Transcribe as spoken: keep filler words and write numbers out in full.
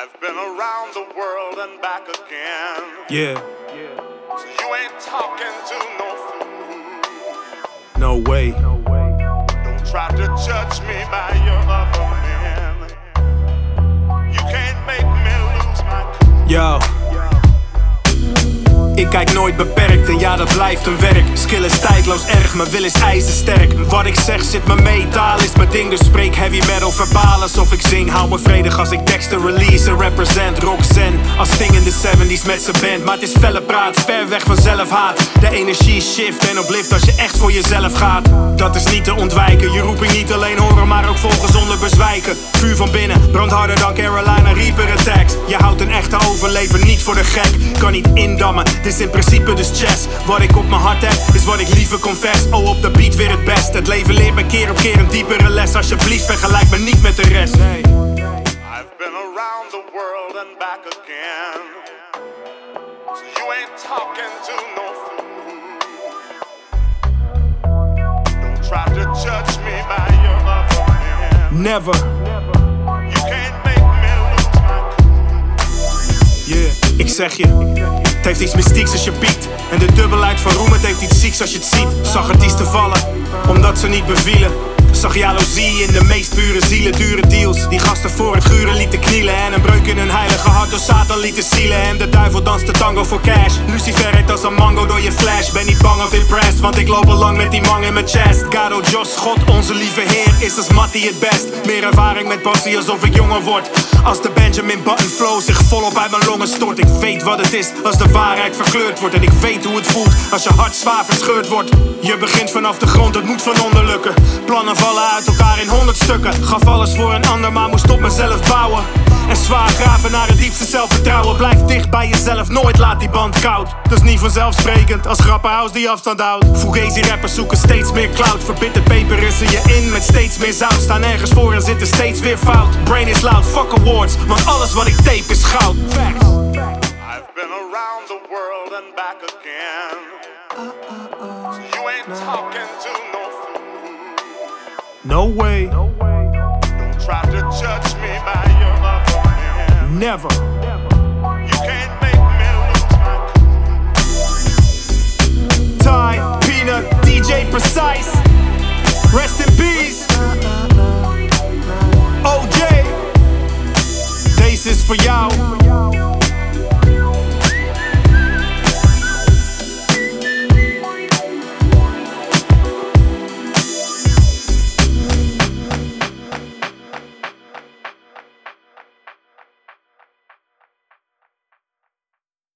I've been around the world and back again. Yeah. So you ain't talking to no fool. No way. Don't try to judge me by your other men. You can't make me lose my cool. Yo. Ik kijk nooit beperkt en ja, dat blijft een werk. Skill is tijdloos erg, mijn wil is ijzersterk. Wat ik zeg zit me metaal, is mijn ding. Dus spreek heavy metal verbaal alsof ik zing. Hou me vredig als ik teksten release en represent Roxanne als Sting in de zeventies met z'n band. Maar het is felle praat, ver weg van zelfhaat. De energie shift en oplift als je echt voor jezelf gaat. Dat is niet te ontwijken, je roeping niet alleen horen, maar ook volgen zonder bezwijken. Vuur van binnen, brandt harder dan Carolina Reaper attacks. Je houdt een echte overlever niet voor de gek. Kan niet indammen, dit is in principe dus chess. Wat ik op mijn hart heb, is wat ik liever confess. Oh, op de beat weer het best. Het leven leert me keer op keer een diepere les. Alsjeblieft, vergelijk me niet met de rest. Nee. I've been around the world and back again. So you ain't talking to no fool. Don't try to judge me by your other men. Never. You can't make me lose my cool. Yeah, ik zeg je. Het heeft iets mystieks als je piekt. En de dubbelheid van roem, het heeft iets zieks als je het ziet. Zag artiesten vallen, omdat ze niet bevielen. Zag jaloezie in de meest pure zielen. Dure deals, die gasten voor het guren lieten knielen. En een breuk in hun heilige hart door Satan lieten zielen. En de duivel danst de tango voor cash. Lucifer heet als een mango door je flash. Ben niet bang of impressed, want ik loop al lang met die man in mijn chest. Gado Jos, God, onze lieve Heer, is als Mattie het best. Meer ervaring met Bassie alsof ik jonger word. Als de Benjamin Button flow zich volop uit mijn longen stort. Ik weet wat het is als de waarheid verkleurd wordt. En ik weet hoe het voelt als je hart zwaar verscheurd wordt. Je begint vanaf de grond, het moet van onder lukken. Plannen vallen uit elkaar in honderd stukken. Gaf alles voor een ander, maar moest op mezelf bouwen. En zwaar graven naar het diepste zelfvertrouwen. Blijf dicht bij jezelf, nooit laat die band koud. Dat is niet vanzelfsprekend als Grapperhaus die afstand houdt. Fugazi rappers zoeken steeds meer clout. Verbitterd peperissen je in met steeds meer zout. Staan ergens voor en zitten steeds weer fout. Brain is loud, fuck awards, want alles wat ik tape is goud. Facts. I've been around the world and back again. So you ain't talking to no fool. No way. Don't try to judge me by your other men. Never. You can't make me lose my cool. Ty, Peanut, D J Precise. Rest in peace. O J. Deze is voor jou.